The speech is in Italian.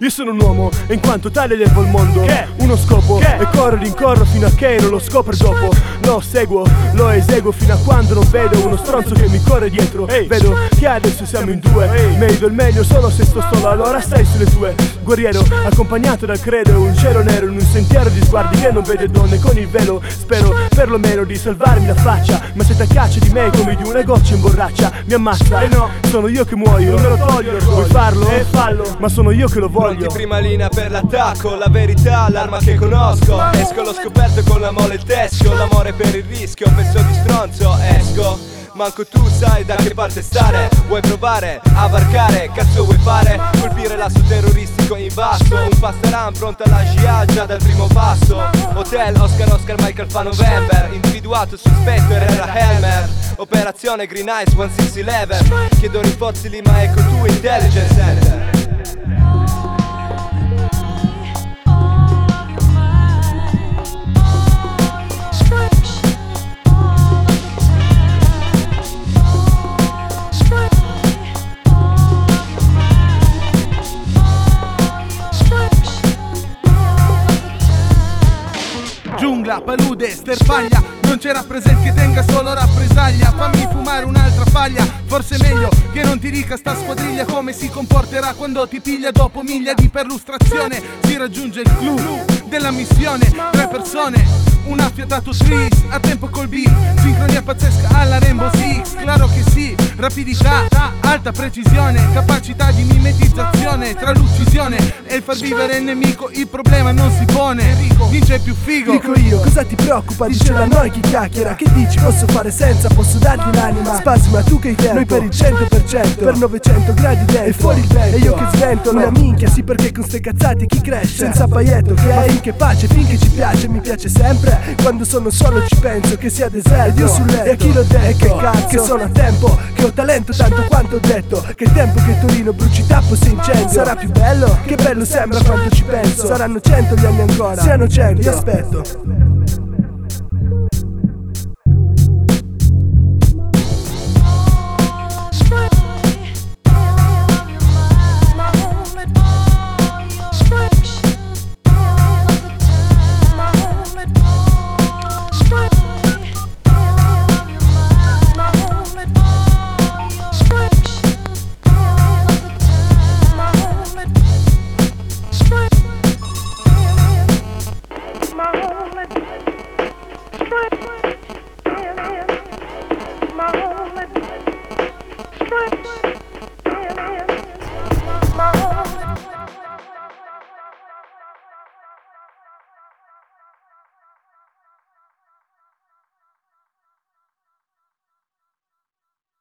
Io sono un uomo e in quanto tale levo il mondo. Uno scopo e corro rincorro fino a che non lo scopro dopo. Lo seguo, lo eseguo fino a quando non vedo uno stronzo che mi corre dietro. Vedo che adesso siamo in due, meglio il meglio solo se sto solo, allora stai sulle tue. Guerriero accompagnato dal credo, un cielo nero in un sentiero di sguardi che non vede donne con il velo. Spero perlomeno di salvarmi la faccia, ma se t'accaccia di me come di una goccia in borraccia mi ammazza. E no, sono io che muoio, non me lo toglio. Vuoi farlo? Fallo, ma sono io che lo voglio. Pronti prima linea per l'attacco, la verità, l'arma che conosco. Esco l'ho scoperto con la mole e il tesco, l'amore per il rischio, un pezzo di stronzo, esco. Manco tu sai da che parte stare. Vuoi provare a varcare? Cazzo vuoi fare? Colpire l'asso terroristico invaso. Un pastaran pronto alla scia già dal primo passo. Hotel Oscar Michael fa November. Individuato sospetto era Helmer. Operazione Green Eyes 1611. Chiedo rinforzi lì ma ecco tu Intelligence Center. Giungla, palude, sterpaglia, non c'è rappresent che tenga solo rappresaglia. Fammi fumare un'altra faglia, forse è meglio che non ti dica sta squadriglia come si comporterà quando ti piglia. Dopo miglia di perlustrazione si raggiunge il clou della missione. 3 persone, un affiatato Tris, a tempo col beat, sincronia pazzesca alla Rainbow Six. Claro che sì, rapidità, alta precisione, capacità di mimetizzazione tra l'uccisione e il far vivere il nemico. Il problema non si pone, vince più figo. Dico io, cosa ti preoccupa? Dice la noi chi chiacchiera. Che dici? Posso fare senza, posso darti l'anima. Spasima tu che hai tempo, noi per il 100%, per 900 gradi dentro e fuori il vento. E io che sventolo una minchia, sì perché con ste cazzate chi cresce? Senza paglietto che hai, che pace finché ci piace. Mi piace sempre, quando sono solo ci penso che sia deserto. Ed io sul letto, e a chi l'ho detto? E che cazzo, che sono a tempo, che ho talento tanto quanto ho detto. Che tempo che Torino bruci tappo se incendio. Sarà più bello? Che bello sembra quanto ci penso. Saranno 100 gli anni ancora, siano 100, io aspetto.